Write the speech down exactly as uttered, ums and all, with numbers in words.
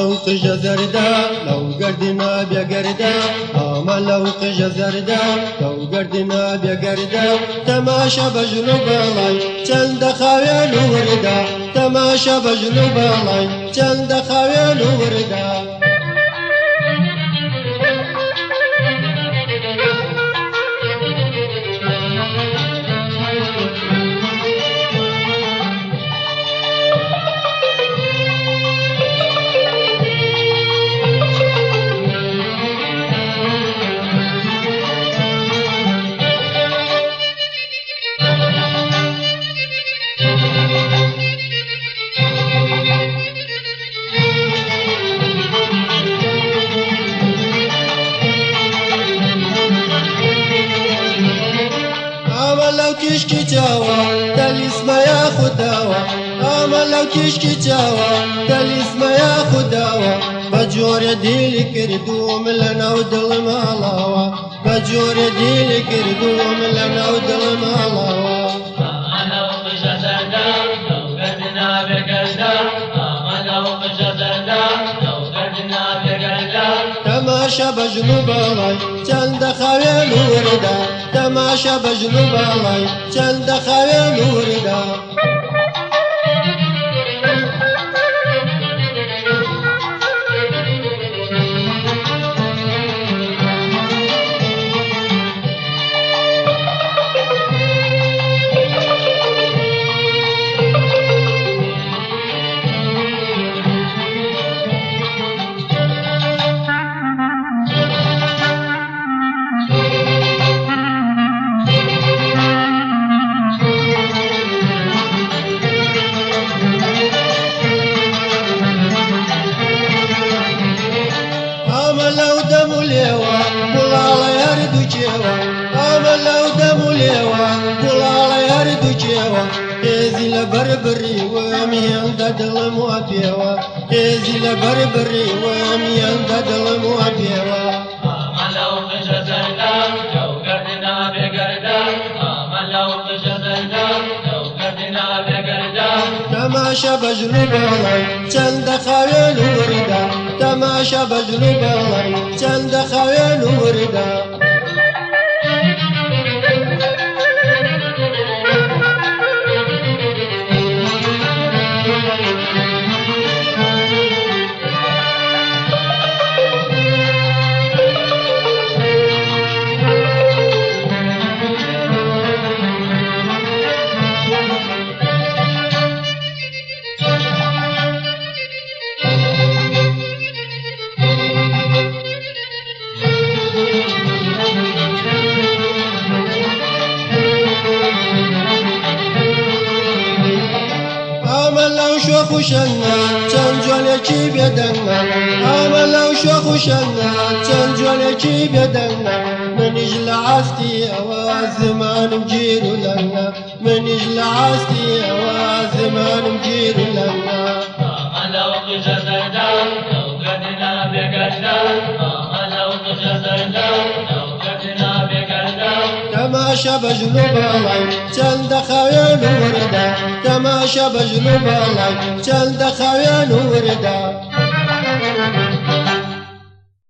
لو قجة زردا لو قردنا بيقردا آما لو قجة زردا لو قردنا بيقردا تماشى بجنوب الله چند خاوين وردا تماشى بجنوب الله چند خاوين وردا لو كشكي جاوا تلسم يا خداوا آما لو كشكي جاوا تلسم يا خداوا بجور ديلي كردوم لنا ودل مالاوا بجور ديلي كردوم لنا ودل مالاوا آما لو قجة زردا لو قردنا بقردا آما لو قجة زردا لو قردنا بقردا تماشى بجنوب الله چند خاوين وردا تماشى بجنوب الله چند خاوين وردا لو دم ليوا بلالا يردو جيوا آما لو دم ليوا بلالا يردو جيوا تيزي لبربري وميان ددل موابيوا تيزي لبربري وميان ددل موابيوا آما لو قجة زردا لو قردنا بقردا آما لو قجة زردا لو قردنا بقردا تماشى بجنوب الله چند خاوين وردا تماشى بجنوب الله چند خاوين وردا شوخ شنا چنجوله کی بدنا آما لو شوخ شنا چنجوله کی بدنا من اجل عستي اوازمان مجير لنا من اجل عستي اوازمان مجير لنا آما لو قجة زردا لو قردنا بقردا آما لو قجة زردا لو قردنا بقردا تماشى بجنوب الله چند خاوين وردا تماشى بجنوب الله چند خاوين وردا